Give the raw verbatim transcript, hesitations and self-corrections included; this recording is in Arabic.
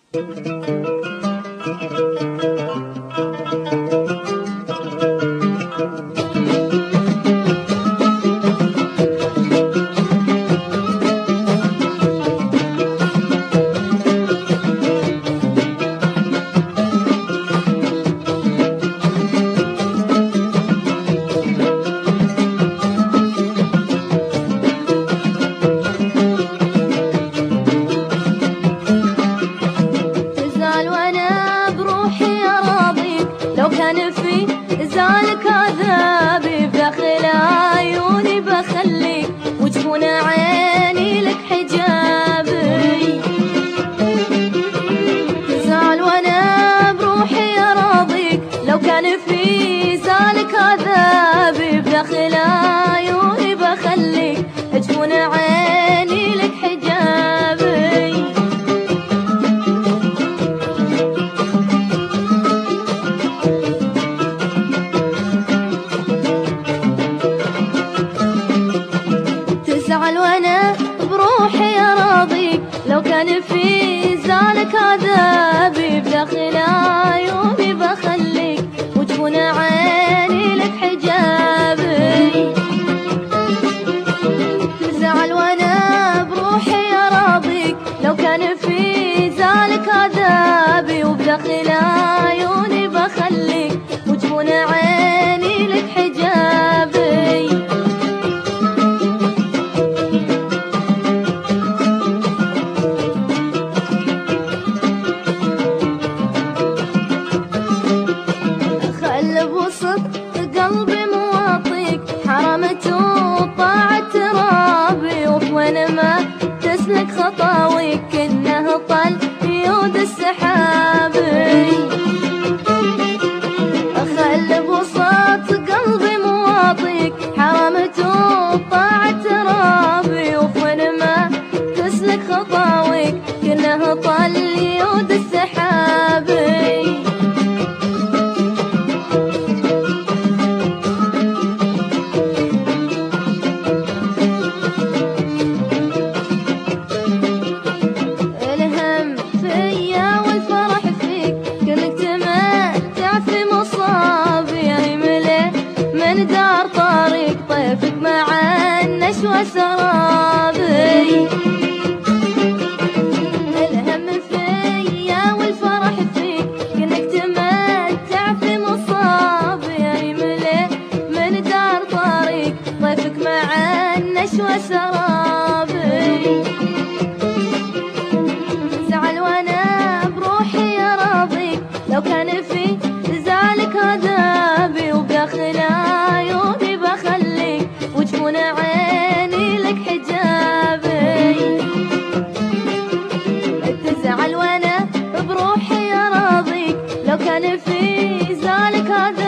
لو كان في زالك عذابي بداخل عيوني بخليك وتكون عيني لك حجابي. تزعل وانا بروحي اراضيك لو كان في زالك عذابي بداخل عيوني بخليك تكون عيني لك حجابي. تزعل وانا بروحي اراضيك لو كان في زالك عذابي بداخل عيوني بخليك وتكون عيني لك حجابي. تزعل وانا بروحي اراضيك لو كان في زالك عذابي وبداخل عيوني بخليك وتكون عيني لك حجابي. قلبي مواطيك حرمته وطاعت ترابي وين ما تسلك خطاويك كأنه طل يود السحابي. أخل بوسط قلبي مواطيك حرمته وطاعت ترابي وين ما تسلك خطاويك كأنه طل يود السحابي. من دار طريق طيفك مع النشوى سرابي. الهم فيا والفرح فيك كأنك تمتع في مصابي. يعني ملي من دار طريق طيفك مع النشوى سرابي. زعل وانا بروحي اراضيك لو كان في زالك عذابي وبداخل عيوني بخليك وتكون عيني لك حجابي. تزعل وانا بروحي اراضيك لو كان في زالك عذابي